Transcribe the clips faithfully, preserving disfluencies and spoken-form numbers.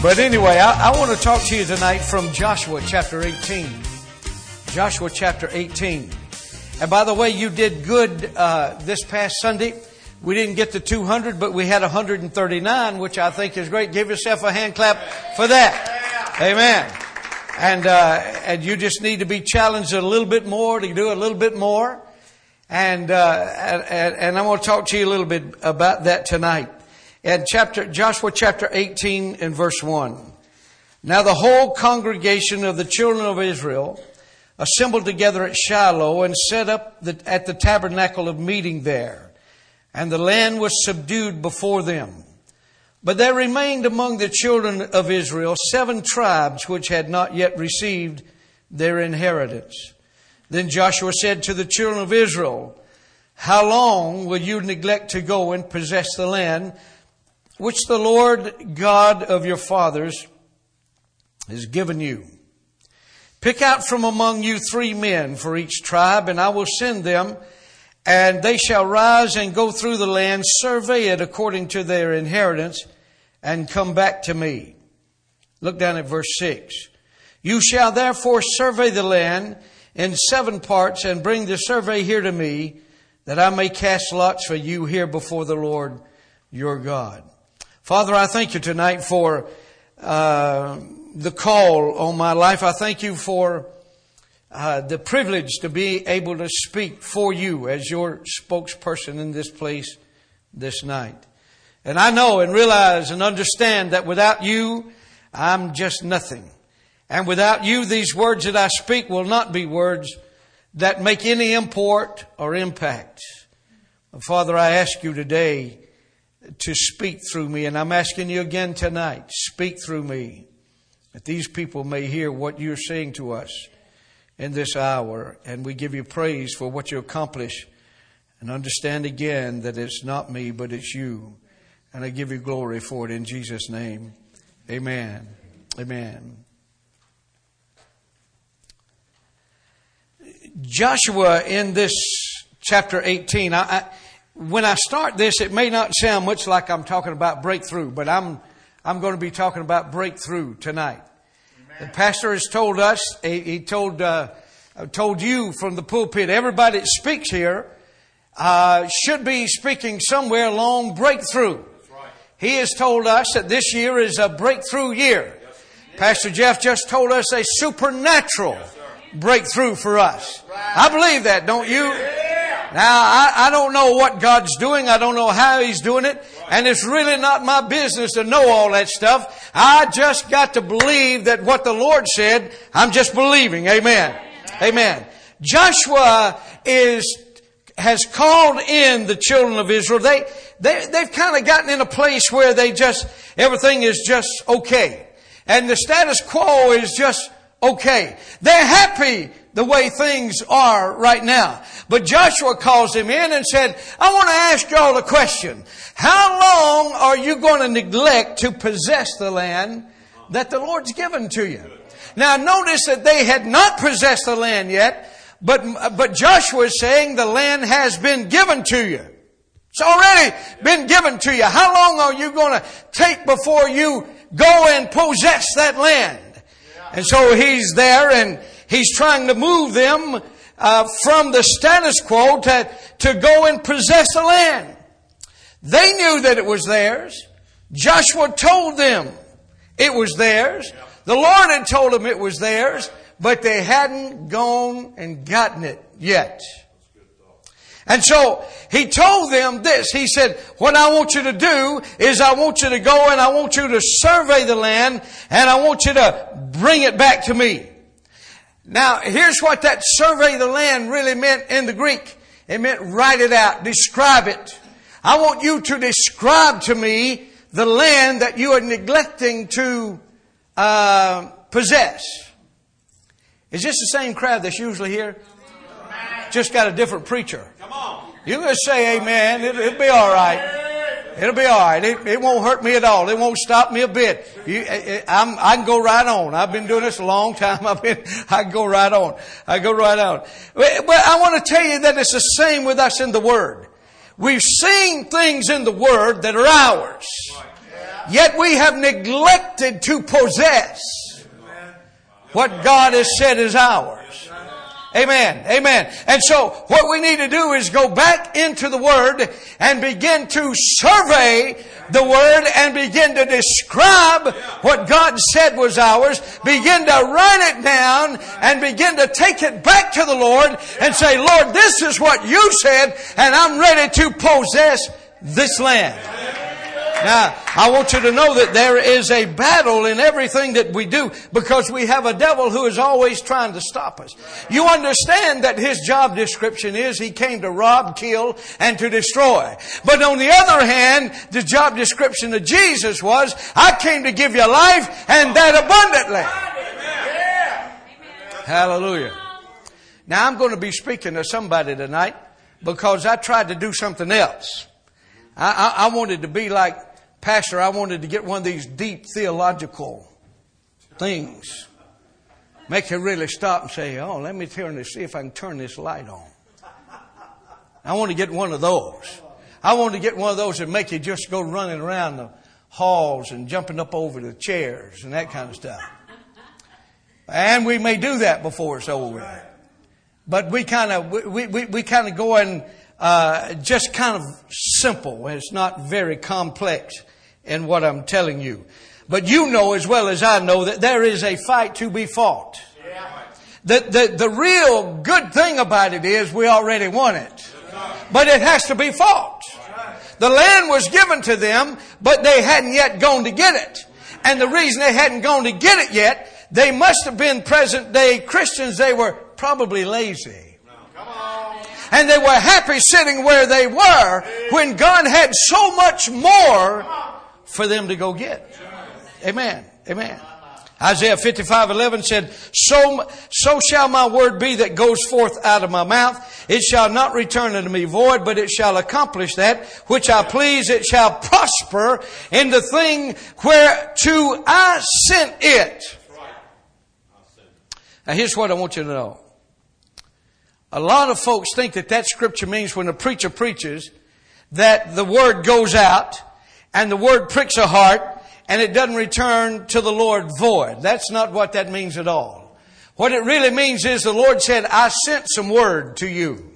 But anyway, I, I want to talk to you tonight from Joshua chapter eighteen. Joshua chapter eighteen. And by the way, you did good uh, this past Sunday. We didn't get to two hundred, but we had one hundred thirty-nine, which I think is great. Give yourself a hand clap for that. Amen. And uh, and you just need to be challenged a little bit more, to do a little bit more. And uh, and, and I'm going to talk to you a little bit about that tonight. And chapter Joshua chapter eighteen and verse one. Now the whole congregation of the children of Israel assembled together at Shiloh and set up the, at the tabernacle of meeting there. And the land was subdued before them. But there remained among the children of Israel seven tribes which had not yet received their inheritance. Then Joshua said to the children of Israel, how long will you neglect to go and possess the land which the Lord God of your fathers has given you? Pick out from among you three men for each tribe, and I will send them, and they shall rise and go through the land, survey it according to their inheritance, and come back to me. Look down at verse six. You shall therefore survey the land in seven parts, and bring the survey here to me, that I may cast lots for you here before the Lord your God. Father, I thank you tonight for uh, the call on my life. I thank you for uh, the privilege to be able to speak for you as your spokesperson in this place this night. And I know and realize and understand that without you, I'm just nothing. And without you, these words that I speak will not be words that make any import or impact. Father, I ask you today to speak through me. And I'm asking you again tonight, speak through me, that these people may hear what you're saying to us in this hour. And we give you praise for what you accomplish, and understand again that it's not me, but it's you. And I give you glory for it in Jesus' name. Amen. Amen. Joshua in this chapter eighteen, I, I When I start this, it may not sound much like I'm talking about breakthrough, but I'm I'm going to be talking about breakthrough tonight. Amen. The pastor has told us, he, he told uh, told you from the pulpit, everybody that speaks here uh, should be speaking somewhere along breakthrough. That's right. He has told us that this year is a breakthrough year. Yes. Pastor Jeff just told us a supernatural yes, breakthrough for us. Right. I believe that, don't you? Yeah. Now, I, I don't know what God's doing. I don't know how He's doing it. And it's really not my business to know all that stuff. I just got to believe that what the Lord said, I'm just believing. Amen. Amen. Joshua is, has called in the children of Israel. They, they, they've kind of gotten in a place where they just, everything is just okay. And the status quo is just okay. They're happy the way things are right now. But Joshua calls him in and said, I want to ask y'all a question. How long are you going to neglect to possess the land that the Lord's given to you? Now notice that they had not possessed the land yet, but, but Joshua is saying the land has been given to you. It's already been given to you. How long are you going to take before you go and possess that land? And so he's there and he's trying to move them uh, from the status quo to, to go and possess the land. They knew that it was theirs. Joshua told them it was theirs. The Lord had told them it was theirs, but they hadn't gone and gotten it yet. And so he told them this. He said, what I want you to do is I want you to go and I want you to survey the land and I want you to bring it back to me. Now, here's what that survey the land really meant in the Greek. It meant write it out, describe it. I want you to describe to me the land that you are neglecting to uh, possess. Is this the same crowd that's usually here? Just got a different preacher. Come on. You can say amen. It, it'll be all right. It'll be all right. It, it won't hurt me at all. It won't stop me a bit. You, I'm, I can go right on. I've been doing this a long time. I've been, I can go right on. I go right on. But I want to tell you that it's the same with us in the Word. We've seen things in the Word that are ours. Yet we have neglected to possess what God has said is ours. Amen. Amen. And so what we need to do is go back into the Word and begin to survey the Word and begin to describe what God said was ours. Begin to write it down and begin to take it back to the Lord and say, Lord, this is what you said and I'm ready to possess this land. Now, I want you to know that there is a battle in everything that we do because we have a devil who is always trying to stop us. You understand that his job description is he came to rob, kill, and to destroy. But on the other hand, the job description of Jesus was, I came to give you life and that abundantly. Amen. Hallelujah. Now, I'm going to be speaking to somebody tonight because I tried to do something else. I, I, I wanted to be like Pastor. I wanted to get one of these deep theological things. Make you really stop and say, oh, let me turn this, see if I can turn this light on. I want to get one of those. I want to get one of those that make you just go running around the halls and jumping up over the chairs and that kind of stuff. And we may do that before it's over with. But we kind of, we, we, we kind of go in Uh, just kind of simple. It's not very complex in what I'm telling you. But you know as well as I know that there is a fight to be fought. The, the, the real good thing about it is we already won it. But it has to be fought. The land was given to them, but they hadn't yet gone to get it. And the reason they hadn't gone to get it yet, they must have been present day Christians. They were probably lazy. And they were happy sitting where they were when God had so much more for them to go get. Amen. Amen. Isaiah fifty-five eleven said, so, so shall my word be that goes forth out of my mouth. It shall not return unto me void, but it shall accomplish that which I please. It shall prosper in the thing whereto I sent it. Now here's what I want you to know. A lot of folks think that that scripture means when a preacher preaches that the word goes out and the word pricks a heart and it doesn't return to the Lord void. That's not what that means at all. What it really means is the Lord said, I sent some word to you.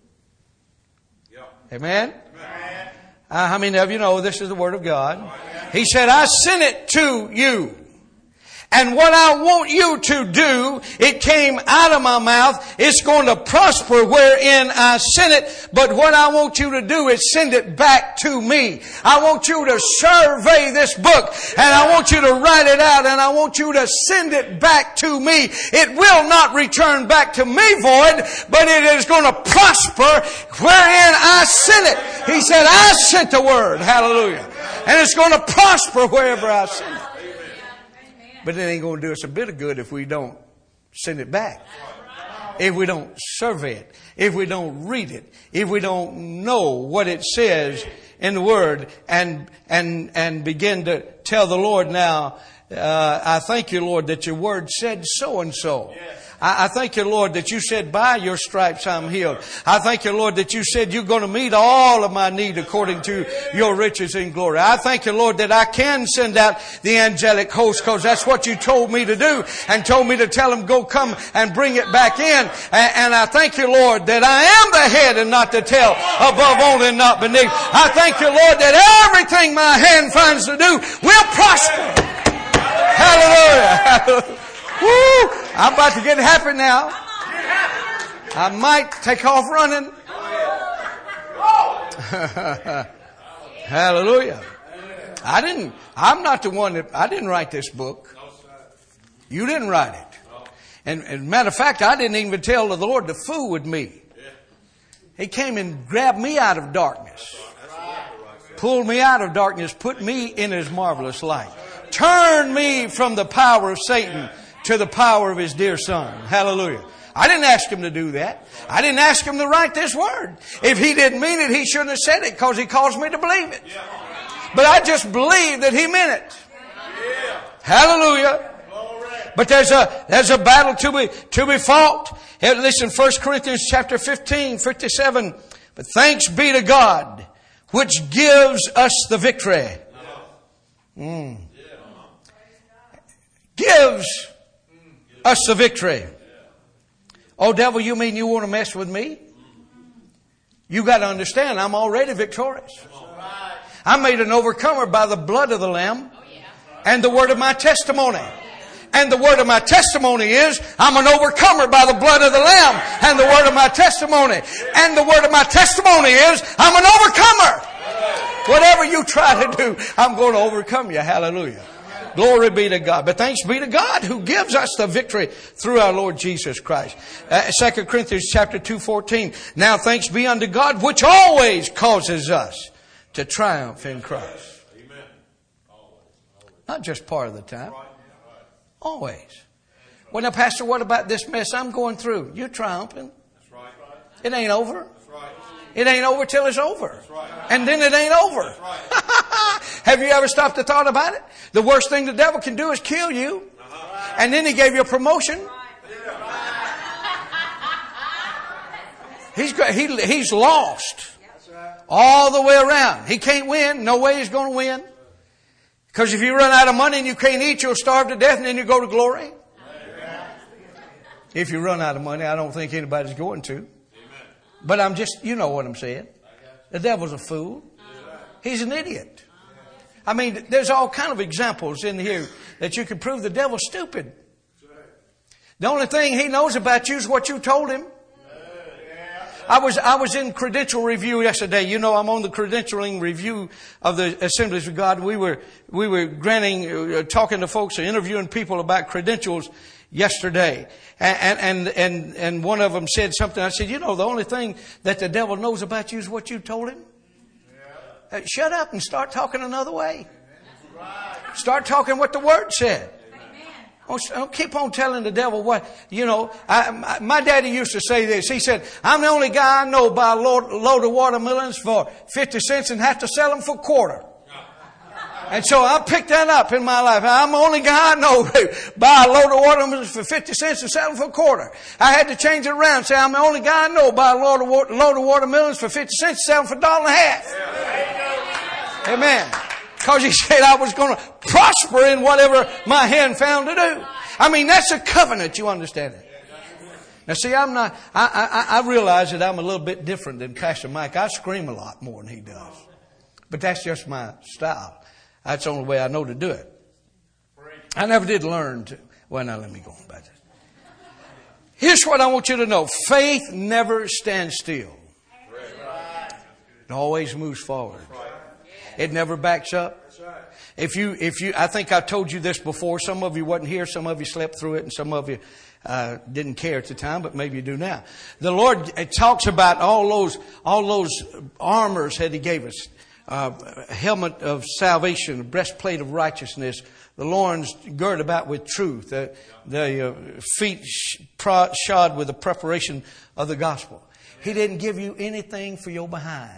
Yep. Amen? Amen. Uh, how many of you know this is the word of God? He said, I sent it to you. And what I want you to do, it came out of my mouth. It's going to prosper wherein I sent it. But what I want you to do is send it back to me. I want you to survey this book. And I want you to write it out. And I want you to send it back to me. It will not return back to me void, but it is going to prosper wherein I sent it. He said, I sent the word. Hallelujah. And it's going to prosper wherever I send it. But it ain't going to do us a bit of good if we don't send it back. If we don't survey it. If we don't read it. If we don't know what it says in the Word and and and begin to tell the Lord now, uh, I thank you, Lord, that your Word said so and so. I, I thank you, Lord, that you said by your stripes I'm healed. I thank you, Lord, that you said you're going to meet all of my need according to your riches in glory. I thank you, Lord, that I can send out the angelic host because that's what you told me to do and told me to tell them go come and bring it back in. And, and I thank you, Lord, that I am the head and not the tail, above only and not beneath. I thank you, Lord, that everything my hand finds to do will prosper. Hallelujah. Woo! I'm about to get happy now. I might take off running. Hallelujah. I didn't, I'm not the one that, I didn't write this book. You didn't write it. And, and matter of fact, I didn't even tell the Lord to fool with me. He came and grabbed me out of darkness. Pulled me out of darkness, put me in His marvelous light. Turned me from the power of Satan to the power of His dear Son. Hallelujah. I didn't ask Him to do that. I didn't ask Him to write this word. If He didn't mean it, He shouldn't have said it because He caused me to believe it. But I just believe that He meant it. Hallelujah. But there's a, there's a battle to be, to be fought. Here, listen, First Corinthians chapter fifteen, fifty-seven. But thanks be to God, which gives us the victory Mm. Gives us the victory. Oh, devil, you mean you want to mess with me? You got to understand, I'm already victorious. I'm made an overcomer by the blood of the Lamb and the word of my testimony. And the word of my testimony is, I'm an overcomer by the blood of the Lamb and the word of my testimony. And the word of my testimony is, I'm an overcomer. Whatever you try to do, I'm going to overcome you. Hallelujah. Glory be to God. But thanks be to God who gives us the victory through our Lord Jesus Christ. Uh, Second Corinthians chapter two fourteen. Now thanks be unto God which always causes us to triumph in Christ. Not just part of the time. Always. Well, now, Pastor, what about this mess I'm going through? You're triumphing. It ain't over. It ain't over till it's over. And then it ain't over. Have you ever stopped and thought about it? The worst thing the devil can do is kill you. And then he gave you a promotion. He's got, he, he's lost all the way around. He can't win. No way he's going to win. Because if you run out of money and you can't eat, you'll starve to death and then you go to glory. If you run out of money, I don't think anybody's going to. But I'm just, you know what I'm saying. The devil's a fool. He's an idiot. I mean, there's all kind of examples in here that you can prove the devil's stupid. The only thing he knows about you is what you told him. I was I was in credential review yesterday. You know, I'm on the credentialing review of the Assemblies of God. We were we were granting, uh, talking to folks, or interviewing people about credentials yesterday, and and and and one of them said something. I said, you know, the only thing that the devil knows about you is what you told him. Uh, shut up and start talking another way. Start talking what the Word said. Don't keep on telling the devil what, you know. I, my, my daddy used to say this. He said, I'm the only guy I know buy a load, load of watermelons for fifty cents and have to sell them for a quarter. And so I picked that up in my life. I'm the only guy I know buy a load of watermelons for fifty cents and sell them for a quarter. I had to change it around and say, I'm the only guy I know buy a load of, load of watermelons for fifty cents and sell them for a dollar and a half. Amen. Because he said I was going to prosper in whatever my hand found to do. I mean, that's a covenant, you understand it. Now see, I'm not, I, I, I realize that I'm a little bit different than Pastor Mike. I scream a lot more than he does. But that's just my style. That's the only way I know to do it. I never did learn to. Well, now let me go on about this. Here's what I want you to know. Faith never stands still. It always moves forward. It never backs up. If you, if you, I think I told you this before. Some of you wasn't here. Some of you slept through it, and some of you uh, didn't care at the time, but maybe you do now. The Lord it talks about all those, all those armors that He gave us: uh, a helmet of salvation, a breastplate of righteousness, the loins girded about with truth, the, the uh, feet shod with the preparation of the gospel. He didn't give you anything for your behind.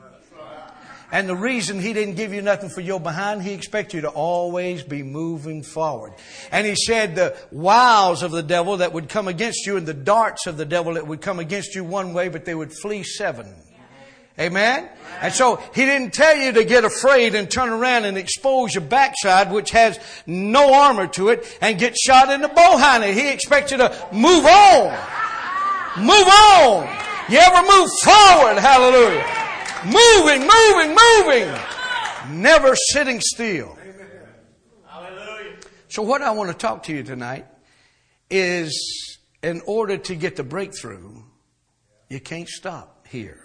And the reason He didn't give you nothing for your behind, He expects you to always be moving forward. And He said the wiles of the devil that would come against you and the darts of the devil that would come against you one way, but they would flee seven. Amen? And so He didn't tell you to get afraid and turn around and expose your backside, which has no armor to it, and get shot in the behind it. He expects you to move on. Move on. You ever move forward? Hallelujah. Moving, moving, moving. Never sitting still. Hallelujah. So what I want to talk to you tonight is, in order to get the breakthrough, you can't stop here.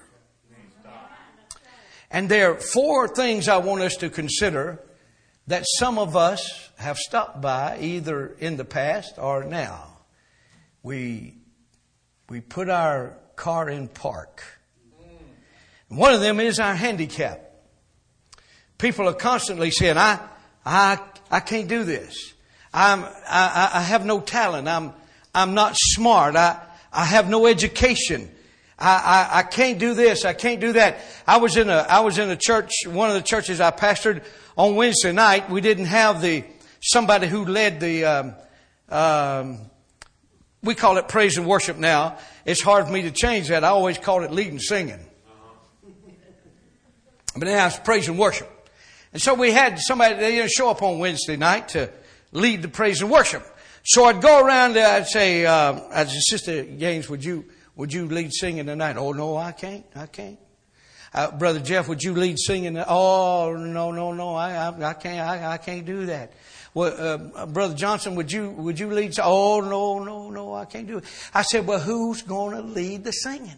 And there are four things I want us to consider that some of us have stopped by either in the past or now. We, we put our car in park. One of them is our handicap. People are constantly saying, I, I, I can't do this. I'm, I, I have no talent. I'm, I'm not smart. I, I have no education. I, I, I can't do this. I can't do that. I was in a, I was in a church, one of the churches I pastored on Wednesday night. We didn't have the, somebody who led the, um, um, we call it praise and worship now. It's hard for me to change that. I always called it leading singing. But now it's praise and worship. And so we had somebody, they didn't show up on Wednesday night to lead the praise and worship. So I'd go around and I'd say, uh, I'd say, Sister Gaines, would you, would you lead singing tonight? Oh, no, I can't. I can't. Uh, Brother Jeff, would you lead singing? Oh, no, no, no, I, I, I can't, I, I can't do that. Well, uh, Brother Johnson, would you, would you lead? Oh, no, no, no, I can't do it. I said, well, who's going to lead the singing?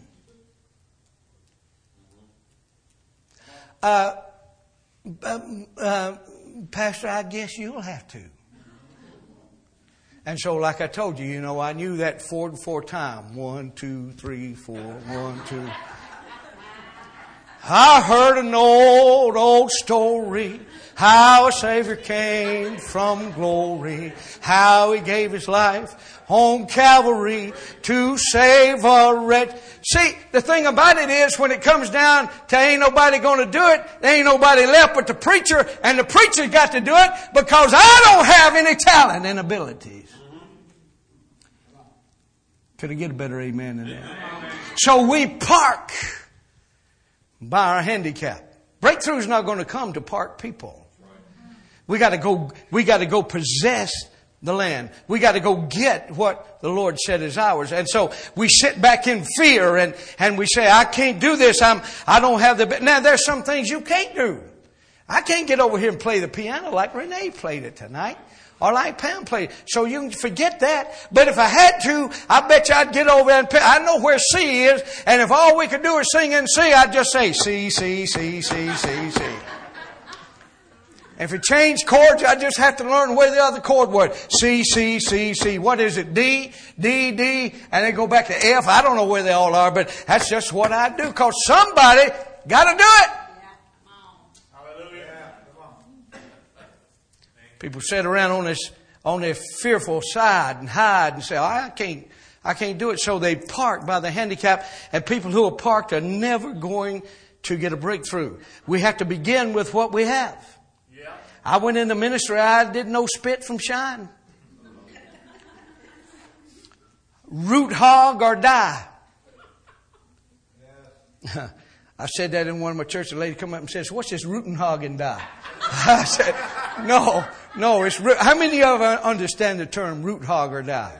Uh, uh, uh, Pastor, I guess you'll have to. And so, like I told you, you know, I knew that four and four time. One, two, three, four, one, two. I heard an old, old story, how a Savior came from glory, how He gave His life on Calvary to save a wretch. See, the thing about it is, when it comes down to ain't nobody going to do it, there ain't nobody left but the preacher, and the preacher's got to do it because I don't have any talent and abilities. Could I get a better amen than that? So we park by our handicap. Breakthrough's not going to come to park people. We got to go. We got to go possess the land. We got to go get what the Lord said is ours. And so we sit back in fear and and we say, I can't do this. I'm. I don't have the. Now there's some things you can't do. I can't get over here and play the piano like Renee played it tonight. Or like Pam played. So you can forget that. But if I had to, I bet you I'd get over and I know where C is. And if all we could do is sing in C, I'd just say C, C, C, C, C, C. If it changed chords, I'd just have to learn where the other chord was. C, C, C, C. What is it? D, D, D. And then go back to F. I don't know where they all are, but that's just what I do. Because somebody got to do it. People sit around on this, on their fearful side and hide and say, oh, I can't, I can't do it. So they park by the handicap, and people who are parked are never going to get a breakthrough. We have to begin with what we have. Yeah. I went into ministry, I didn't know spit from shine. Root hog or die. Yeah. I said that in one of my churches. A lady come up and says, what's this rootin' hog and die? I said, no, no, it's root. How many of you understand the term root hog or die?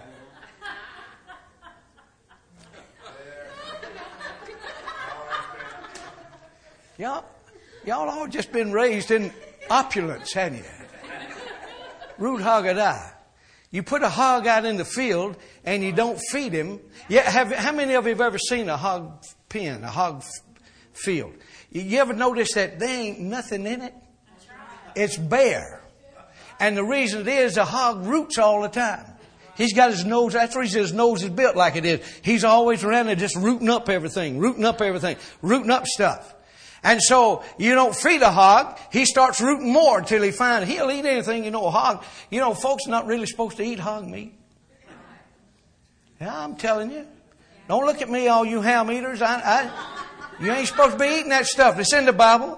Y'all, y'all all just been raised in opulence, haven't you? Root hog or die. You put a hog out in the field and you don't feed him. Yeah, have, how many of you have ever seen a hog pen, a hog field? You ever notice that there ain't nothing in it? It's bare. And the reason it is, the hog roots all the time. He's got his nose, that's the reason his nose is built like it is. He's always around there just rooting up everything, rooting up everything, rooting up stuff. And so you don't feed a hog, he starts rooting more until he finds he'll eat anything, you know, a hog. You know, folks are not really supposed to eat hog meat. Yeah, I'm telling you. Don't look at me, all you ham eaters. I, I, you ain't supposed to be eating that stuff. It's in the Bible.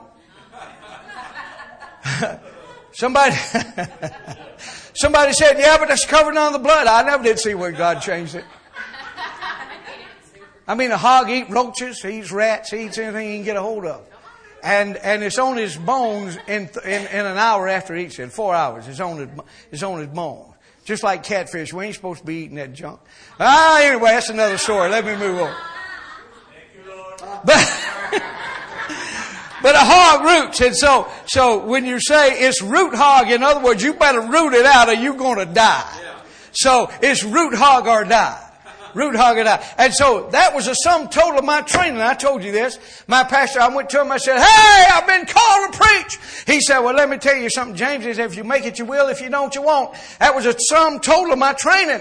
Somebody, somebody said, yeah, but it's covered on the blood. I never did see where God changed it. I mean, a hog eats roaches, he eats rats, he eats anything he can get a hold of. And, and it's on his bones in, in, in an hour after he eats it, four hours. It's on his, it's on his bones. Just like catfish. We ain't supposed to be eating that junk. Ah, anyway, that's another story. Let me move on. Thank you, Lord. But, but a hog roots. And so, so when you say it's root hog, in other words, you better root it out or you're going to die. Yeah. So it's root hog or die. Root hog or die. And so that was the sum total of my training. I told you this. My pastor, I went to him, I said, hey, I've been called to preach. He said, well, let me tell you something, James. He said, if you make it, you will. If you don't, you won't. That was the sum total of my training.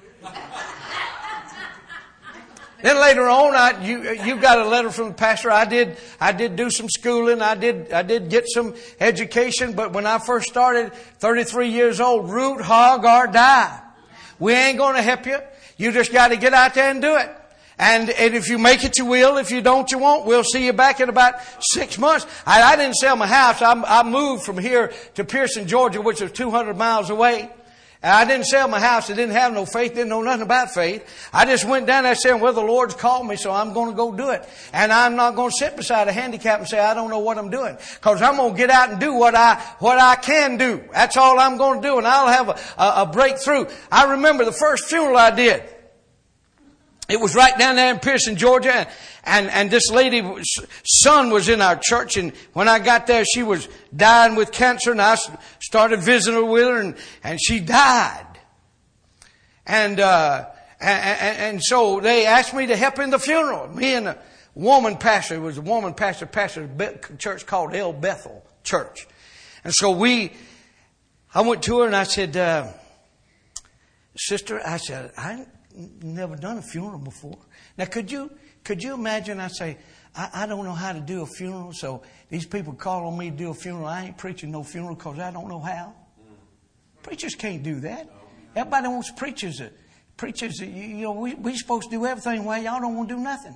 Then later on, I, you, you got a letter from the pastor. I did, I did do some schooling. I did, I did get some education. But when I first started, thirty-three years old, root, hog, or die. We ain't going to help you. You just got to get out there and do it. And, and if you make it, you will. If you don't, you won't. We'll see you back in about six months. I, I didn't sell my house. I, I moved from here to Pearson, Georgia, which is two hundred miles away. And I didn't sell my house. I didn't have no faith. Didn't know nothing about faith. I just went down there saying, well, the Lord's called me, so I'm going to go do it. And I'm not going to sit beside a handicap and say, I don't know what I'm doing. Because I'm going to get out and do what I what I can do. That's all I'm going to do. And I'll have a, a, a breakthrough. I remember the first funeral I did. It was right down there in Pearson, Georgia. And, and, and this lady's son was in our church. And when I got there, she was dying with cancer. And I started visiting her with her. And, and she died. And, uh, and, and so they asked me to help in the funeral. Me and a woman pastor, it was a woman pastor, pastor a church called El Bethel Church. And so we, I went to her and I said, uh, sister, I said, I never done a funeral before. Now, could you could you imagine? I say, I, I don't know how to do a funeral, so these people call on me to do a funeral. I ain't preaching no funeral because I don't know how. Preachers can't do that. Everybody wants preachers. Preachers, you, you know, we we supposed to do everything. Why y'all don't want to do nothing?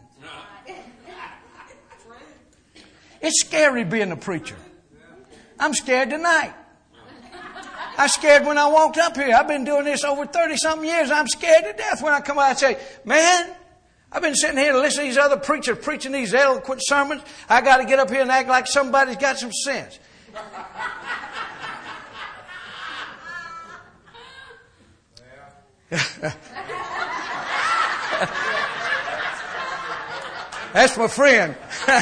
It's scary being a preacher. I'm scared tonight. I was scared when I walked up here. I've been doing this over thirty-something years. I'm scared to death when I come out and say, man, I've been sitting here to listen to these other preachers preaching these eloquent sermons. I got to get up here and act like somebody's got some sense. That's my friend.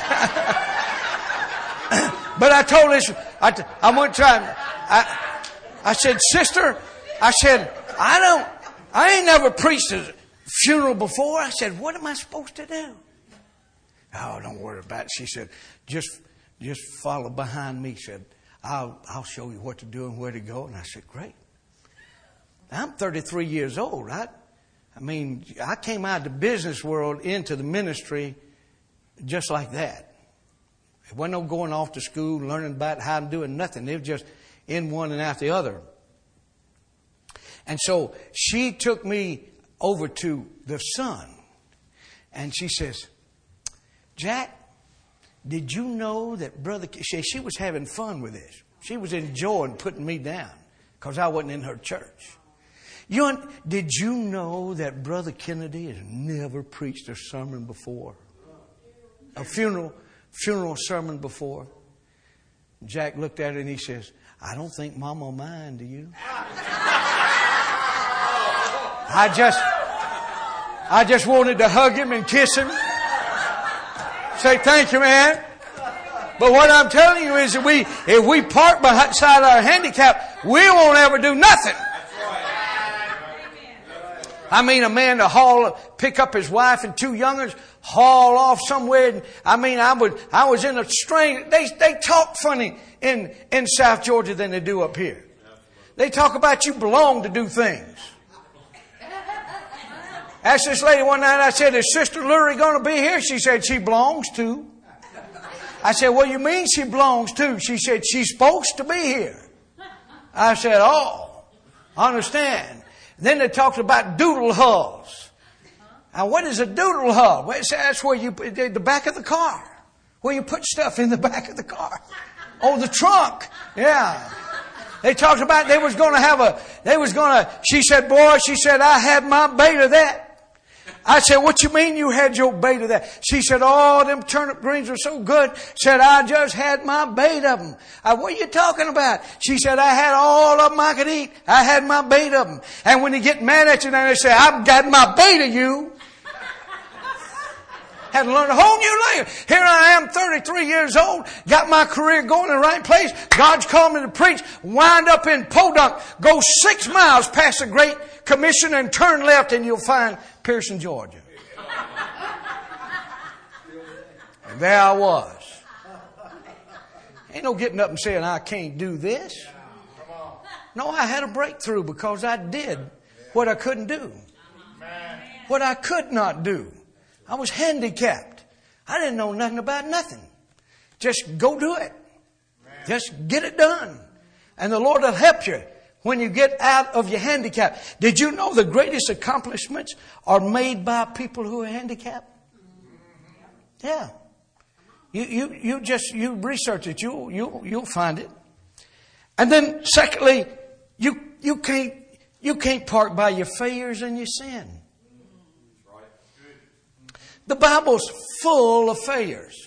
But I told this, I, I went trying, I, I said, sister, I said, I don't, I ain't never preached a funeral before. I said, what am I supposed to do? Oh, don't worry about it. She said, just, just follow behind me. She said, I'll, I'll show you what to do and where to go. And I said, great. I'm thirty-three years old. I, I mean, I came out of the business world into the ministry just like that. It wasn't no going off to school, learning about how to do it, nothing. It was just in one and out the other. And so she took me over to the son. And she says, Jack, did you know that Brother... She, she was having fun with this. She was enjoying putting me down because I wasn't in her church. You, did you know that Brother Kennedy has never preached a sermon before? A funeral funeral sermon before? Jack looked at her and he says, I don't think Mama will mind, do you? I just, I just wanted to hug him and kiss him. Say, thank you, man. But what I'm telling you is that we, if we park beside our handicap, we won't ever do nothing. I mean, a man to haul, pick up his wife and two youngers, haul off somewhere. And, I mean, I would, I was in a strain. They, they talk funny in, in South Georgia than they do up here. They talk about you belong to do things. Asked this lady one night, I said, is Sister Lurie going to be here? She said, she belongs to. I said, what do you mean she belongs to? She said, she's supposed to be here. I said, oh, I understand. Then they talked about doodle hulls. Now, what is a doodle hull? Well, that's where you put the back of the car, where you put stuff in the back of the car. Oh, the trunk. Yeah. They talked about they was going to have a. They was going to. She said, "Boy," she said, "I had my bait of that." I said, "What you mean you had your bait of that?" She said, "Oh, them turnip greens were so good." Said, "I just had my bait of them." I, what are you talking about? She said, "I had all of them I could eat. I had my bait of them." And when they get mad at you, then they say, "I've got my bait of you." Had to learn a whole new language. Here I am, thirty-three years old, got my career going in the right place. God's called me to preach. Wind up in Podunk, go six miles past the Great Commission and turn left and you'll find Pearson, Georgia. And there I was. Ain't no getting up and saying, I can't do this. No, I had a breakthrough because I did what I couldn't do. What I could not do. I was handicapped. I didn't know nothing about nothing. Just go do it. Just get it done. And the Lord will help you when you get out of your handicap. Did you know the greatest accomplishments are made by people who are handicapped? Yeah. You you you just you research it. You you you'll find it. And then secondly, you you can't You can't park by your failures and your sin. The Bible's full of failures.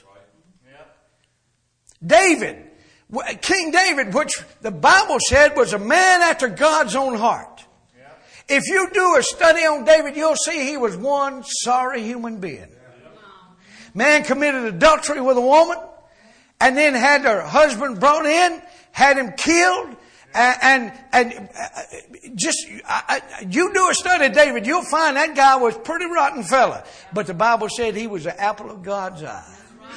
David, King David, which the Bible said was a man after God's own heart. If you do a study on David, you'll see he was one sorry human being. Man committed adultery with a woman and then had her husband brought in, had him killed. And, and, and just, I, you do a study of David, you'll find that guy was a pretty rotten fella. But the Bible said he was the apple of God's eye.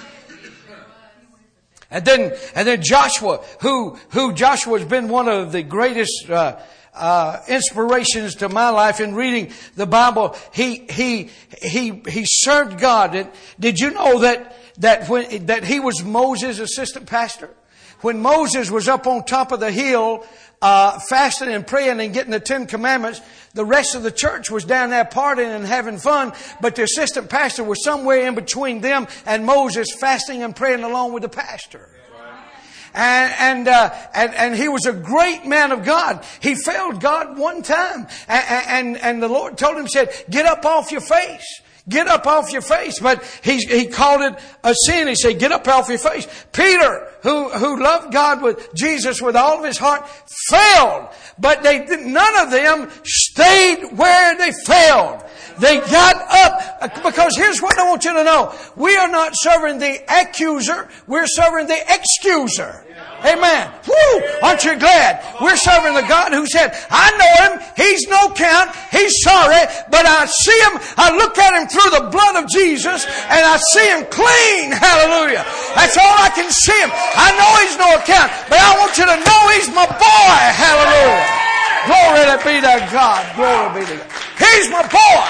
And then, and then Joshua, who, who Joshua's been one of the greatest, uh, uh, inspirations to my life in reading the Bible. He, he, he, he served God. And did you know that, that when, that he was Moses' assistant pastor? When Moses was up on top of the hill, uh, fasting and praying and getting the Ten Commandments, the rest of the church was down there partying and having fun, but the assistant pastor was somewhere in between them and Moses, fasting and praying along with the pastor. And, and, uh, and, and he was a great man of God. He failed God one time. And, and, and the Lord told him, said, get up off your face. Get up off your face. But he, he called it a sin. He said, get up off your face. Peter, who, who loved God with Jesus with all of his heart, failed. But they, none of them stayed where they failed. They got up, because here's what I want you to know. We are not serving the accuser. We're serving the excuser. Amen. Woo! Aren't you glad? We're serving the God who said, I know him. He's no count. He's sorry. But I see him. I look at him through the blood of Jesus and I see him clean. Hallelujah. That's all I can see him. I know he's no account. But I want you to know he's my boy. Hallelujah. Glory to be to God. Glory be to God. He's my boy.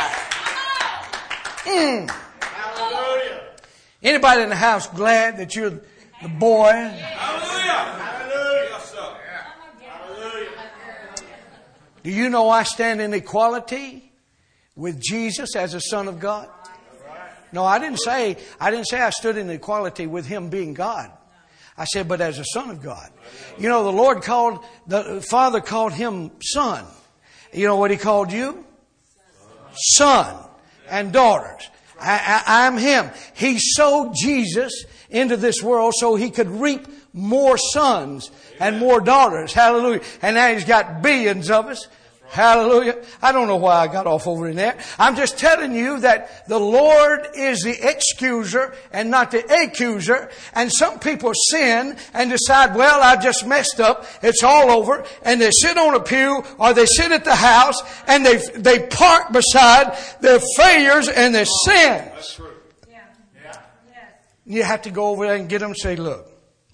Mm. Hallelujah. Anybody in the house glad that you're the boy? Hallelujah. Hallelujah. Hallelujah. Do you know I stand in equality with Jesus as a son of God? No, I didn't say, I didn't say I stood in equality with him being God. I said, but as a son of God. You know, the Lord called, the Father called him son. You know what he called you? Son and daughters. I, I, I'm him. He sowed Jesus into this world so he could reap more sons and more daughters. Hallelujah. And now he's got billions of us. Hallelujah. I don't know why I got off over in there. I'm just telling you that the Lord is the excuser and not the accuser. And some people sin and decide, well, I just messed up. It's all over. And they sit on a pew or they sit at the house and they they park beside their failures and their sins. Yeah. Yeah. You have to go over there and get them and say, look,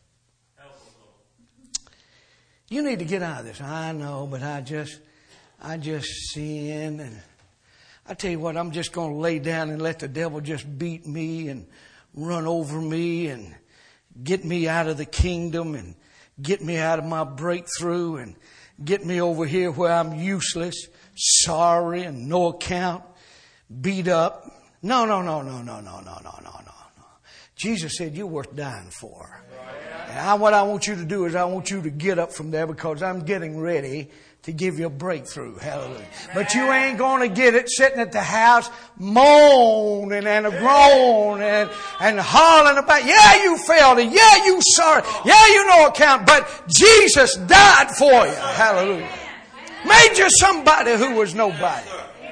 you need to get out of this. I know, but I just... I just sin, and I tell you what, I'm just going to lay down and let the devil just beat me and run over me and get me out of the kingdom and get me out of my breakthrough and get me over here where I'm useless, sorry and no account, beat up. No, no, no, no, no, no, no, no, no, no, no. Jesus said, you're worth dying for. And I, what I want you to do is I want you to get up from there because I'm getting ready to give you a breakthrough. Hallelujah. But you ain't going to get it sitting at the house moaning and a groaning and, and hollering about, yeah, you failed it. Yeah, you sorry. Yeah, you no account. But Jesus died for you. Hallelujah. Made you somebody who was nobody.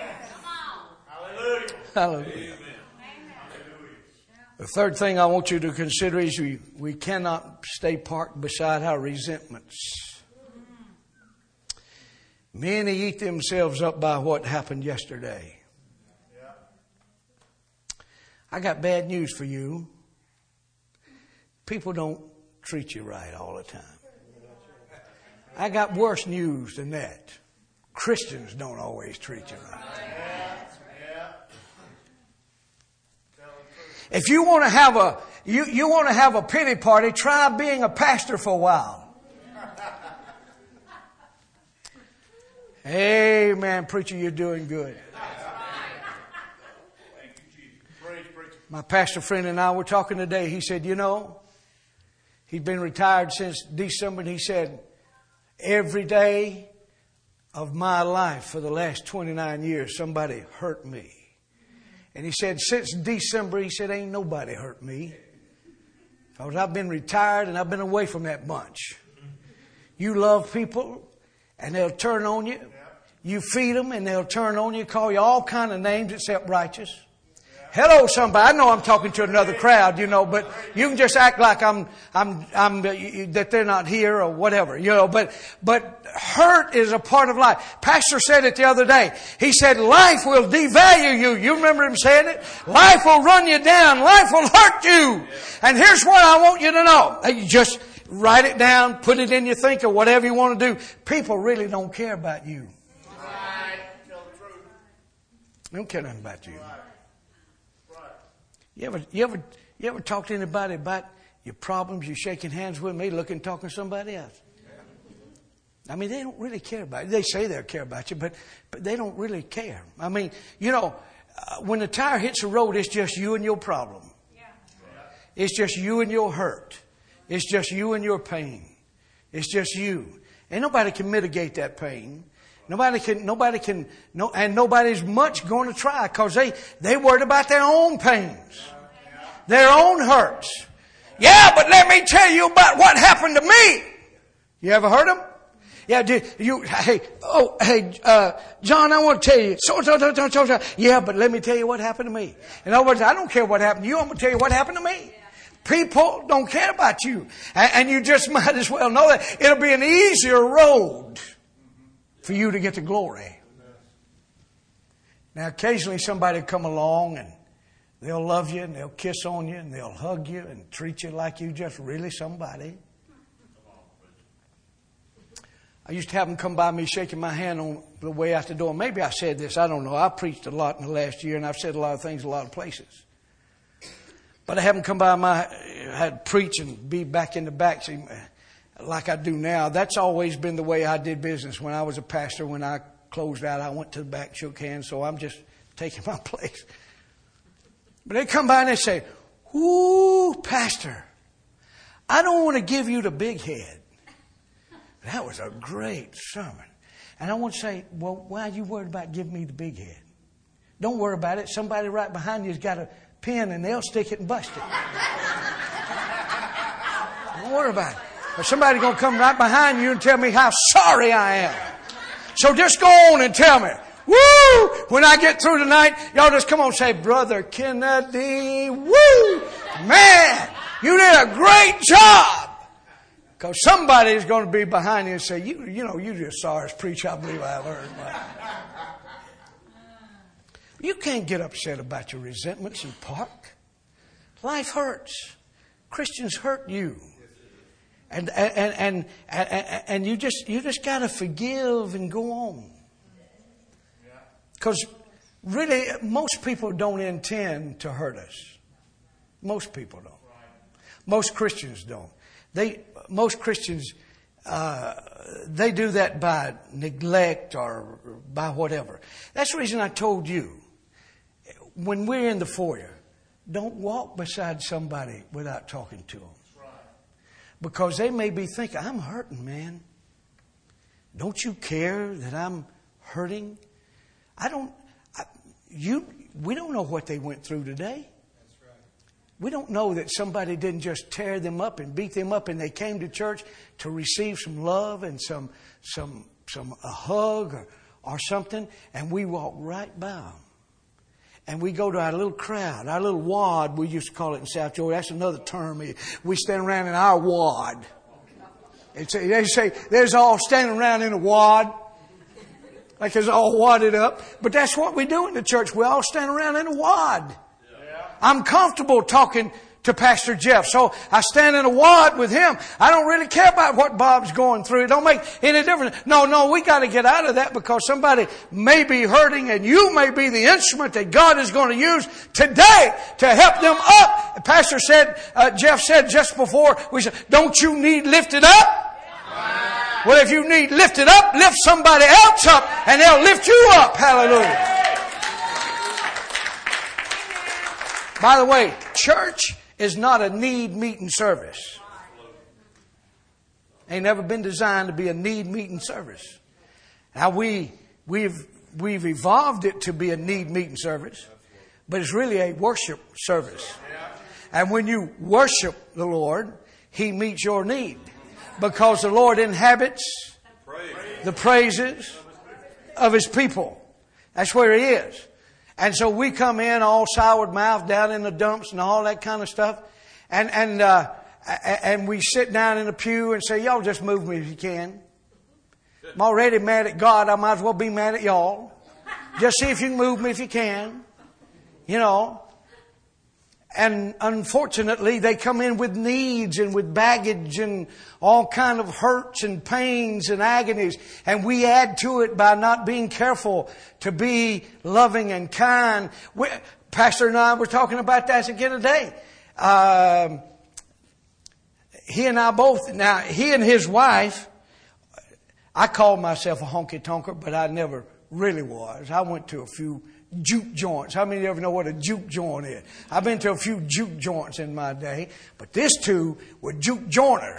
Hallelujah. The third thing I want you to consider is we, we cannot stay parked beside our resentments. Many eat themselves up by what happened yesterday. I got bad news for you. People don't treat you right all the time. I got worse news than that. Christians don't always treat you right. If you want to have a you, you want to have a pity party, try being a pastor for a while. Amen, preacher, you're doing good. My pastor friend and I were talking today. He said, you know, he's been retired since December. And he said, every day of my life for the last twenty-nine years, somebody hurt me. And he said, since December, he said, ain't nobody hurt me. Because I've been retired and I've been away from that bunch. You love people and they'll turn on you. You feed them and they'll turn on you, call you all kind of names except righteous. Hello, somebody. I know I'm talking to another crowd, you know, but you can just act like I'm, I'm, I'm, uh, that they're not here or whatever, you know, but, but hurt is a part of life. Pastor said it the other day. He said, life will devalue you. You remember him saying it? Life will run you down. Life will hurt you. And here's what I want you to know. You just write it down, put it in your thinker, whatever you want to do. People really don't care about you. They don't care nothing about you. You ever, you ever, you ever talk to anybody about your problems? You're shaking hands with me, looking, talking to somebody else. I mean, they don't really care about you. They say they care about you, but, but they don't really care. I mean, you know, uh, when the tire hits the road, it's just you and your problem. It's just you and your hurt. It's just you and your pain. It's just you. And nobody can mitigate that pain. Nobody can, nobody can, no, and nobody's much going to try because they, they worried about their own pains, their own hurts. Yeah, but let me tell you about what happened to me. You ever heard them? Yeah, did you, hey, oh, hey, uh, John, I want to tell you. So, so, so, so, so, so. Yeah, but let me tell you what happened to me. In other words, I don't care what happened to you. I'm going to tell you what happened to me. People don't care about you. And, and you just might as well know that it'll be an easier road for you to get to glory. Now, occasionally somebody will come along and they'll love you and they'll kiss on you and they'll hug you and treat you like you just really somebody. I used to have them come by me shaking my hand on the way out the door. Maybe I said this. I don't know. I preached a lot in the last year and I've said a lot of things in a lot of places. But I have them come by my, I had to preach and be back in the back. See, like I do now. That's always been the way I did business. When I was a pastor, when I closed out, I went to the back, shook hands. So I'm just taking my place. But they come by and they say, ooh, pastor, I don't want to give you the big head. That was a great sermon. And I want to say, well, why are you worried about giving me the big head? Don't worry about it. Somebody right behind you has got a pen and they'll stick it and bust it. Don't worry about it. Or somebody's going to come right behind you and tell me how sorry I am. So just go on and tell me. Woo! When I get through tonight, y'all just come on and say, Brother Kennedy, woo! Man, you did a great job. Because somebody is going to be behind you and say, you, you know, you just saw us preach, I believe I've heard. You can't get upset about your resentments and park. Life hurts. Christians hurt you. And and and and, and you just you just got to forgive and go on. Because really, most people don't intend to hurt us. Most people don't. Most Christians don't. They most Christians uh, they do that by neglect or by whatever. That's the reason I told you when we're in the foyer, don't walk beside somebody without talking to them. Because they may be thinking, I'm hurting, man. Don't you care that I'm hurting? I don't, I, you, we don't know what they went through today. That's right. We don't know that somebody didn't just tear them up and beat them up and they came to church to receive some love and some, some, some, a hug or, or something. And we walk right by them. And we go to our little crowd, our little wad, we used to call it in South Georgia. That's another term. We stand around in our wad. It's, they say, there's all standing around in a wad. Like it's all wadded up. But that's what we do in the church. We all stand around in a wad. I'm comfortable talking to Pastor Jeff. So I stand in a wad with him. I don't really care about what Bob's going through. It don't make any difference. No, no, we got to get out of that because somebody may be hurting and you may be the instrument that God is going to use today to help them up. Pastor said, uh, Jeff said just before, we said, don't you need lifted up? Well, if you need lifted up, lift somebody else up and they'll lift you up. Hallelujah. By the way, church is not a need meeting service. Ain't never been designed to be a need meeting service. Now we, we've, we've evolved it to be a need meeting service, but it's really a worship service. And when you worship the Lord, He meets your need, because the Lord inhabits the praises of His people. That's where He is. And so we come in all soured mouth down in the dumps and all that kind of stuff. And, and, uh, and we sit down in the pew and say, y'all just move me if you can. I'm already mad at God. I might as well be mad at y'all. Just see if you can move me if you can. You know. And unfortunately, they come in with needs and with baggage and all kind of hurts and pains and agonies. And we add to it by not being careful to be loving and kind. We, Pastor and I were talking about that again today. Um, he and I both, now he and his wife, I called myself a honky-tonker, but I never really was. I went to a few juke joints. How many of you ever know what a juke joint is? I've been to a few juke joints in my day, but these two were juke jointers.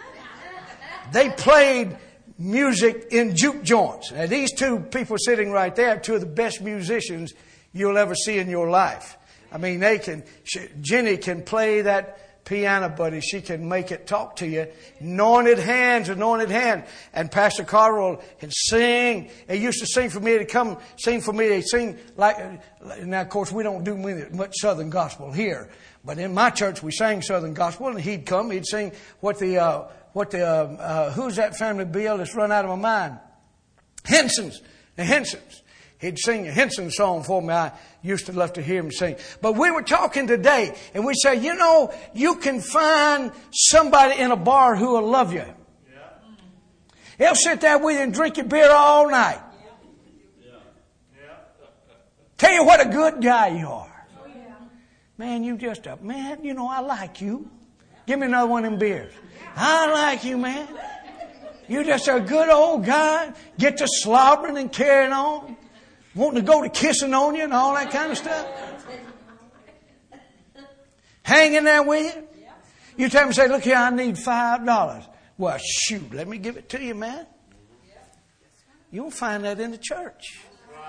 They played music in juke joints. Now, these two people sitting right there are two of the best musicians you'll ever see in your life. I mean, they can, she, Jenny can play that piano, buddy. She can make it talk to you. Anointed hands, anointed hand. And Pastor Carl can sing. He used to sing for me to come sing for me. They sing like, now of course we don't do much Southern gospel here, but in my church we sang Southern gospel, and he'd come, he'd sing what the, uh, what the, uh, uh, who's that family, Bill, that's run out of my mind? Henson's, the Henson's. He'd sing a Henson song for me. I used to love to hear him sing. But we were talking today, and we say, you know, you can find somebody in a bar who will love you. Yeah. He'll sit there with you and drink your beer all night. Yeah. Yeah. Tell you what a good guy you are. Oh, yeah. Man, you just a, man, you know, I like you. Give me another one of them beers. I like you, man. You just a good old guy. Get to slobbering and carrying on. Wanting to go to kissing on you and all that kind of stuff. Hanging there with you. You tell him, say, look here, I need five dollars. Well, shoot, let me give it to you, man. You won't find that in the church.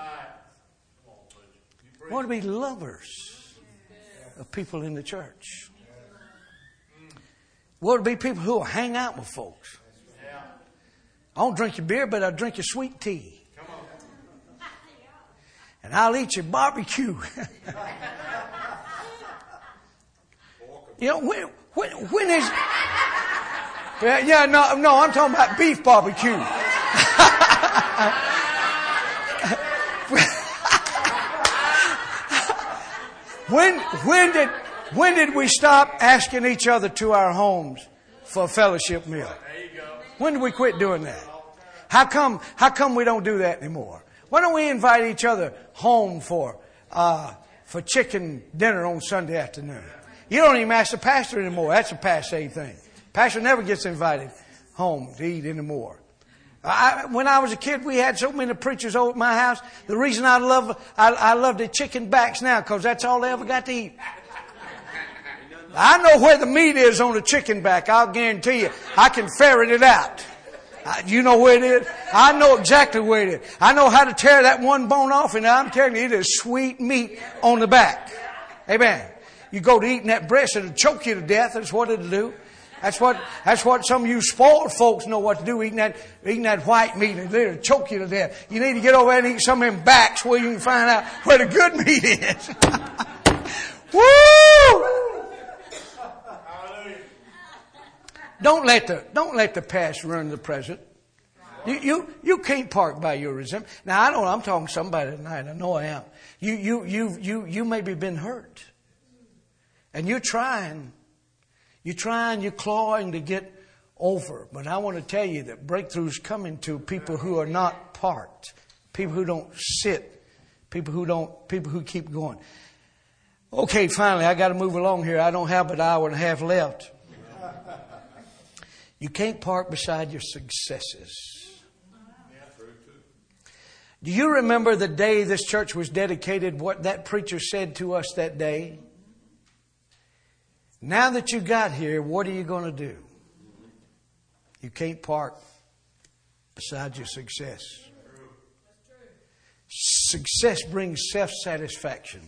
We want to be lovers of people in the church. We want to be people who will hang out with folks. I don't drink your beer, but I'll drink your sweet tea. And I'll eat your barbecue. You know, when, when, when is... Yeah, yeah, no, no, I'm talking about beef barbecue. when, when did, when did we stop asking each other to our homes for a fellowship meal? When did we quit doing that? How come, how come we don't do that anymore? Why don't we invite each other home for uh, for chicken dinner on Sunday afternoon? You don't even ask the pastor anymore. That's a passe thing. Pastor never gets invited home to eat anymore. I, when I was a kid, we had so many preachers over at my house. The reason I love I, I love the chicken backs now, because that's all they ever got to eat. I know where the meat is on the chicken back. I'll guarantee you. I can ferret it out. You know where it is? I know exactly where it is. I know how to tear that one bone off, and I'm telling you, it is sweet meat on the back. Amen. You go to eating that breast, it'll choke you to death. That's what it'll do. That's what, that's what some of you spoiled folks know what to do, eating that, eating that white meat. It'll choke you to death. You need to get over there and eat some of them backs where you can find out where the good meat is. Woo! Don't let the, don't let the past ruin the present. You, you, you can't park by your resentment. Now, I don't, I'm talking to somebody tonight. I know I am. You, you, you, you, you maybe been hurt. And you're trying, you're trying, you're clawing to get over. But I want to tell you that breakthrough's coming to people who are not parked. People who don't sit. People who don't, people who keep going. Okay, finally, I got to move along here. I don't have but an hour and a half left. You can't park beside your successes. Do you remember the day this church was dedicated, what that preacher said to us that day? Now that you got here, what are you going to do? You can't park beside your success. success brings self-satisfaction.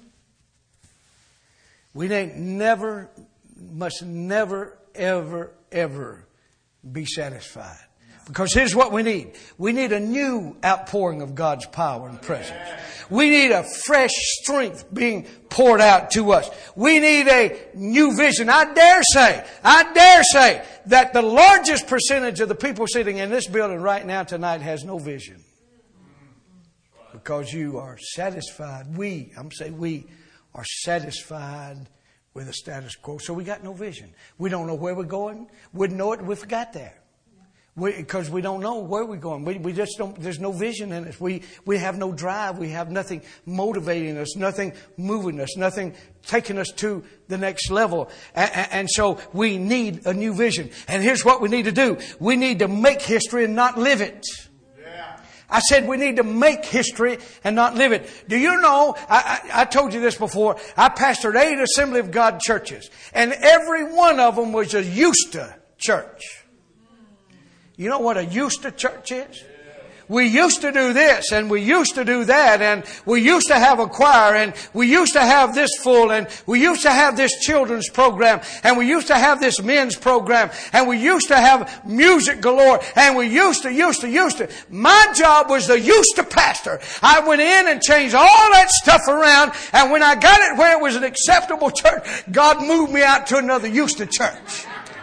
We ain't never, must never, ever, ever be satisfied. Because here's what we need. We need a new outpouring of God's power and presence. We need a fresh strength being poured out to us. We need a new vision. I dare say, I dare say that the largest percentage of the people sitting in this building right now tonight has no vision. Because you are satisfied. We, I'm saying we are satisfied with the status quo. So we got no vision. We don't know where we're going. Wouldn't know it if we forgot there. Because we, we don't know where we're going. We, we just don't, there's no vision in us. We, we have no drive. We have nothing motivating us, nothing moving us, nothing taking us to the next level. And, and so we need a new vision. And here's what we need to do. We need to make history and not live it. I said we need to make history and not live it. Do you know, I, I, I told you this before, I pastored eight Assembly of God churches. And every one of them was a used to church. You know what a used to church is? We used to do this and we used to do that and we used to have a choir and we used to have this full and we used to have this children's program and we used to have this men's program and we used to have music galore and we used to, used to, used to. My job was the used to pastor. I went in and changed all that stuff around, and when I got it where it was an acceptable church, God moved me out to another used to church.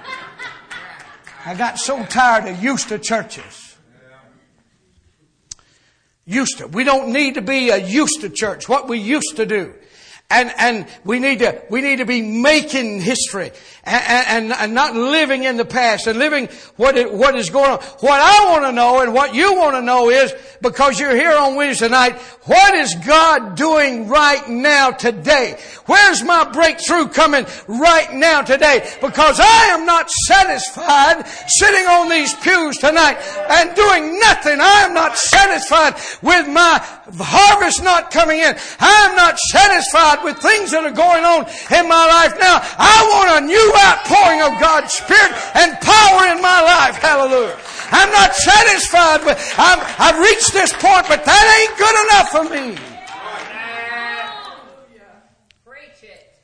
I got so tired of used to churches. Used to. We don't need to be a used to church. What we used to do. And, and we need to, we need to be making history and, and, and not living in the past and living what it, what is going on. What I want to know and what you want to know is, because you're here on Wednesday night, what is God doing right now today? Where's my breakthrough coming right now today? Because I am not satisfied sitting on these pews tonight and doing nothing. I am not satisfied with my harvest not coming in. I am not satisfied with things that are going on in my life now. I want a new outpouring of God's Spirit and power in my life. Hallelujah. I'm not satisfied with, I'm, I've reached this point, but that ain't good enough for me. Preach it.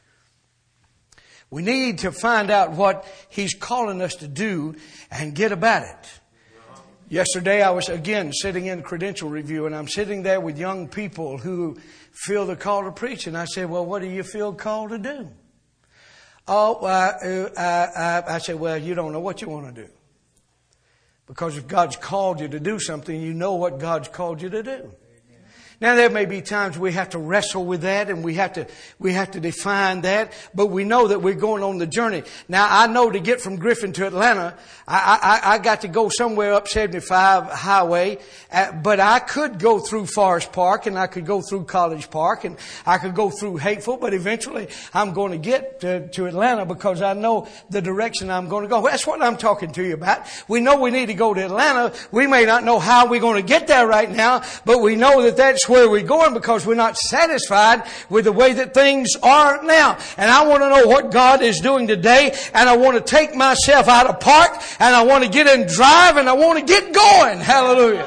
We need to find out what He's calling us to do and get about it. Yesterday I was again sitting in credential review, and I'm sitting there with young people who feel the call to preach. And I said, well, what do you feel called to do? Oh, uh, uh, uh, I said, well, you don't know what you want to do. Because if God's called you to do something, you know what God's called you to do. Now, there may be times we have to wrestle with that and we have to, we have to define that, but we know that we're going on the journey. Now, I know to get from Griffin to Atlanta, I, I, I got to go somewhere up seventy-five highway, uh, but I could go through Forest Park and I could go through College Park and I could go through Hateful, but eventually I'm going to get to, to Atlanta because I know the direction I'm going to go. That's what I'm talking to you about. We know we need to go to Atlanta. We may not know how we're going to get there right now, but we know that that's where we're going because we're not satisfied with the way that things are now. And I want to know what God is doing today, and I want to take myself out of park, and I want to get in drive, and I want to get going. Hallelujah.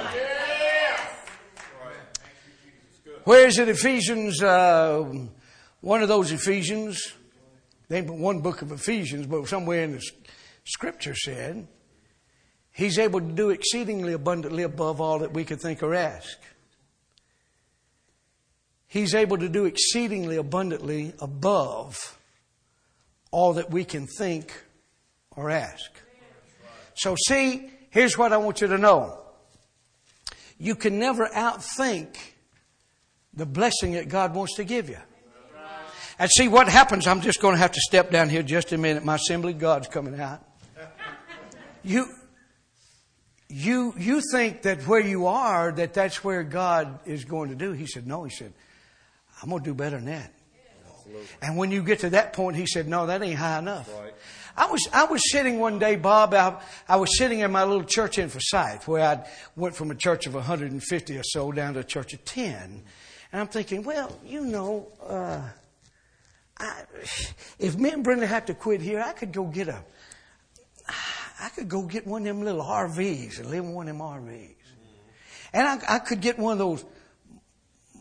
Where is it? Ephesians, uh, one of those Ephesians, there ain't but one book of Ephesians, but somewhere in the Scripture said, He's able to do exceedingly abundantly above all that we could think or ask. He's able to do exceedingly abundantly above all that we can think or ask. So see, here's what I want you to know. You can never outthink the blessing that God wants to give you. And see what happens. I'm just going to have to step down here just a minute. My Assembly of God's coming out. You, you, you think that where you are, that that's where God is going to do. He said, no, he said, I'm going to do better than that. Absolutely. And when you get to that point, he said, no, that ain't high enough. Right. I was, I was sitting one day, Bob, I, I was sitting in my little church in Forsyth, where I went from a church of one hundred fifty or so down to a church of ten. And I'm thinking, well, you know, uh, I, if me and Brenda have to quit here, I could go get a, I could go get one of them little R Vs and live in one of them R Vs. And I, I could get one of those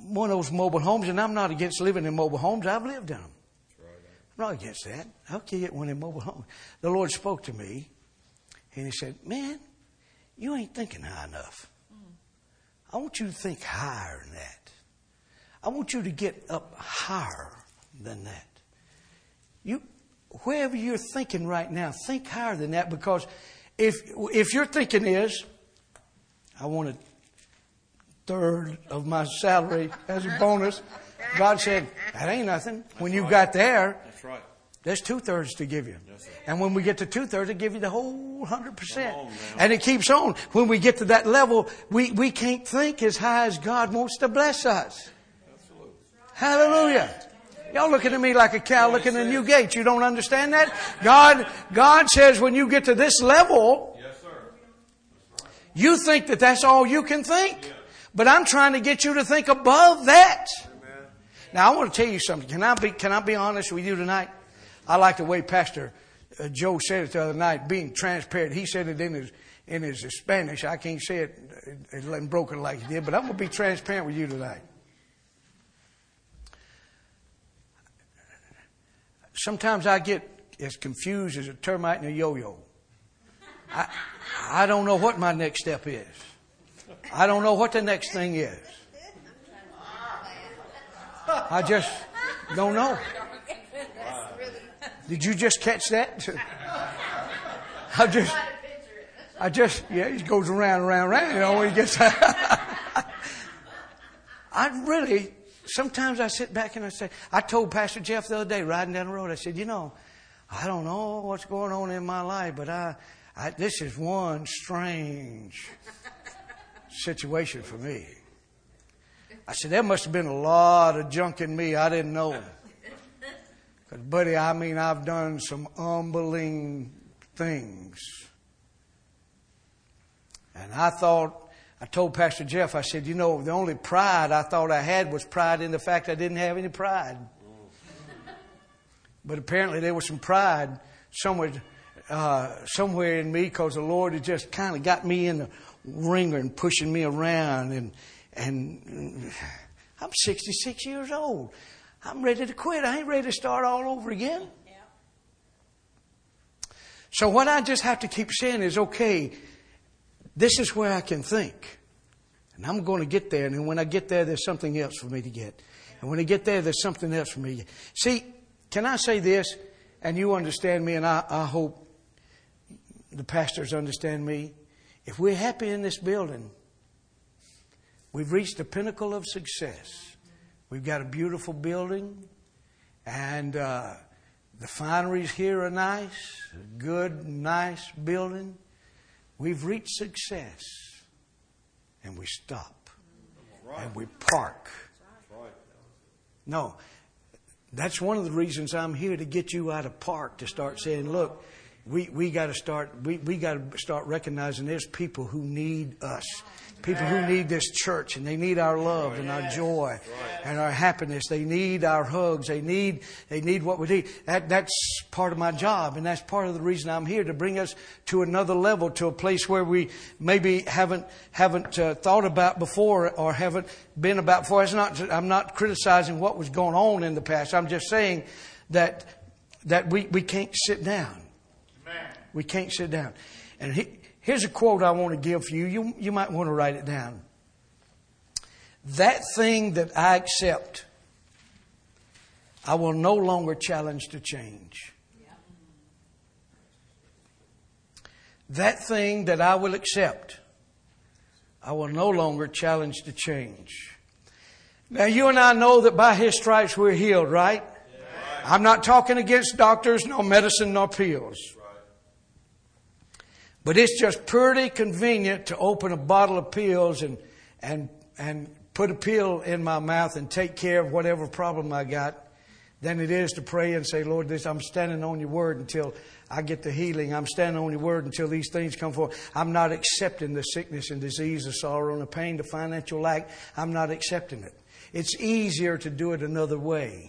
one of those mobile homes, and I'm not against living in mobile homes. I've lived in them. I'm not against that. How can you get one in mobile homes? The Lord spoke to me, and He said, man, you ain't thinking high enough. I want you to think higher than that. I want you to get up higher than that. You, wherever you're thinking right now, think higher than that, because if if your thinking is, I want a third of my salary as a bonus, God said, that ain't nothing. When you got there, That's right. there's two thirds to give you. Yes, sir. And when we get to two thirds, it give you the whole hundred percent. And it keeps on. When we get to that level, we, we can't think as high as God wants to bless us. Absolutely. Hallelujah. Y'all looking at me like a cow looking at a new gate. You don't understand that? God, God says when you get to this level, Yes, sir. you think that that's all you can think. But I'm trying to get you to think above that. Amen. Now, I want to tell you something. Can I be, can I be honest with you tonight? I like the way Pastor uh, Joe said it the other night, being transparent. He said it in his, in his Spanish. I can't say it, it, it broken like he did, but I'm going to be transparent with you tonight. Sometimes I get as confused as a termite in a yo-yo. I, I don't know what my next step is. I don't know what the next thing is. I just don't know. Did you just catch that? I just, I just, yeah, he goes around, around, around, you know, when he gets, I really, sometimes I sit back and I say, I told Pastor Jeff the other day, riding down the road, I said, you know, I don't know what's going on in my life, but I, I this is one strange situation for me. I said, there must have been a lot of junk in me I didn't know. Because, buddy, I mean, I've done some humbling things. And I thought, I told Pastor Jeff, I said, you know, the only pride I thought I had was pride in the fact I didn't have any pride. But apparently there was some pride somewhere, uh, somewhere in me, because the Lord had just kind of got me in the ringer and pushing me around. And, and I'm sixty-six years old. I'm ready to quit. I ain't ready to start all over again. Yeah. So what I just have to keep saying is, okay, this is where I can think. And I'm going to get there. And then when I get there, there's something else for me to get. And when I get there, there's something else for me to get. See, can I say this? And you understand me, and I, I hope the pastors understand me. If we're happy in this building, we've reached the pinnacle of success. We've got a beautiful building, and uh, the fineries here are nice, a good, nice building. We've reached success, and we stop, right. And we park. Right. No, that's one of the reasons I'm here, to get you out of park, to start saying, look, we we got to start we we got to start recognizing there's people who need us. People who need this church, and they need our love and our joy and our happiness. They need our hugs. They need they need what we need. That that's part of my job, and that's part of the reason I'm here, to bring us to another level, to a place where we maybe haven't haven't uh, thought about before, or haven't been about before. It's not. I'm not criticizing what was going on in the past. I'm just saying that that we, we can't sit down. We can't sit down. And he, here's a quote I want to give for you. You. You might want to write it down. That thing that I accept, I will no longer challenge to change. That thing that I will accept, I will no longer challenge to change. Now, you and I know that by His stripes we're healed, right? Yeah. I'm not talking against doctors, nor medicine, nor pills. But it's just pretty convenient to open a bottle of pills and and and put a pill in my mouth and take care of whatever problem I got, than it is to pray and say, Lord, this I'm standing on your word until I get the healing. I'm standing on your word until these things come forth. I'm not accepting the sickness and disease, the sorrow and the pain, the financial lack. I'm not accepting it. It's easier to do it another way.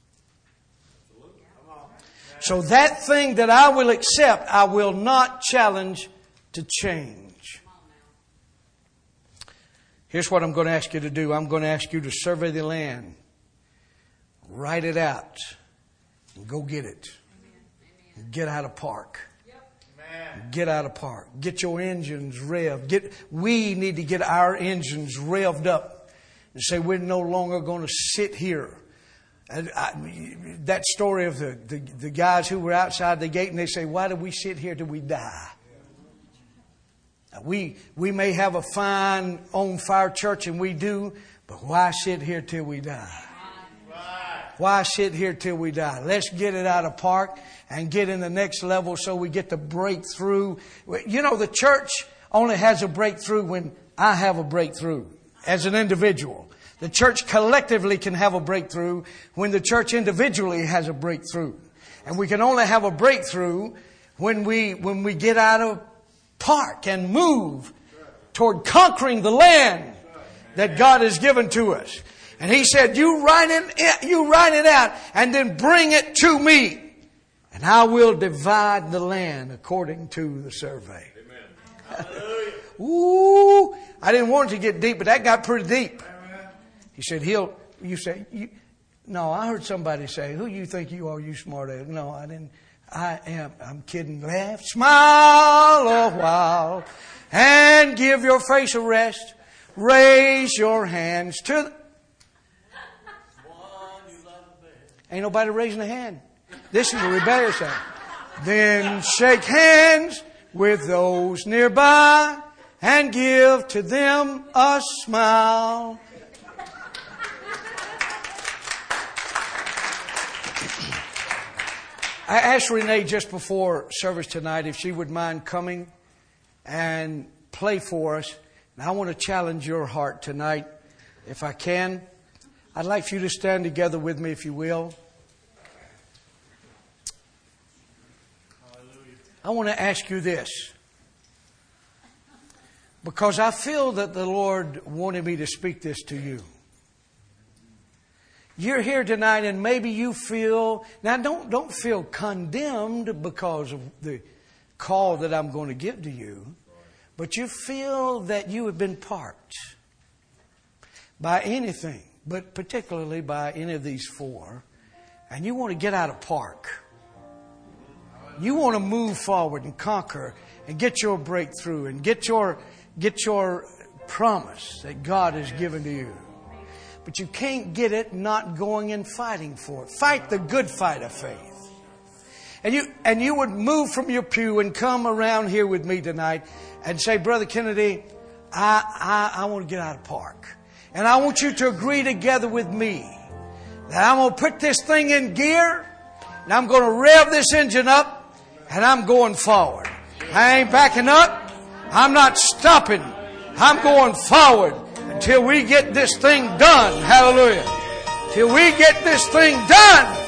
So that thing that I will accept, I will not challenge to change. Here's what I'm going to ask you to do. I'm going to ask you to survey the land. Write it out. And go get it. Amen. Get out of park. Amen. Get out of park. Get your engines revved. Get, we need to get our engines revved up and say we're no longer going to sit here. And I, that story of the, the, the guys who were outside the gate and they say, why do we sit here till we die? Now, we, we may have a fine on fire church and we do, but why sit here till we die? Why sit here till we die? Let's get it out of park and get in the next level so we get to break through. You know, the church only has a breakthrough when I have a breakthrough as an individual. The church collectively can have a breakthrough when the church individually has a breakthrough. And we can only have a breakthrough when we, when we get out of park and move toward conquering the land that God has given to us. And He said, you write it, you write it out and then bring it to me. And I will divide the land according to the survey. Amen. Hallelujah. Ooh, I didn't want it to get deep, but that got pretty deep. Amen. He said, he'll, you say, you, no, I heard somebody say, who you think you are, you smart ass? No, I didn't. I am, I'm kidding. Laugh, smile a while and give your face a rest. Raise your hands to the... Ain't nobody raising a hand. This is a rebellious hand. Then shake hands with those nearby and give to them a smile. I asked Renee just before service tonight if she would mind coming and play for us. And I want to challenge your heart tonight, if I can. I'd like for you to stand together with me, if you will. Hallelujah. I want to ask you this, because I feel that the Lord wanted me to speak this to you. You're here tonight and maybe you feel, now don't, don't feel condemned because of the call that I'm going to give to you, but you feel that you have been parked by anything, but particularly by any of these four, and you want to get out of park. You want to move forward and conquer and get your breakthrough and get your, get your promise that God has given to you. But you can't get it not going and fighting for it. Fight the good fight of faith. And you, and you would move from your pew and come around here with me tonight and say, Brother Kennedy, I, I, I want to get out of park. And I want you to agree together with me that I'm going to put this thing in gear and I'm going to rev this engine up and I'm going forward. I ain't backing up. I'm not stopping. I'm going forward until we get this thing done. Hallelujah. Till we get this thing done.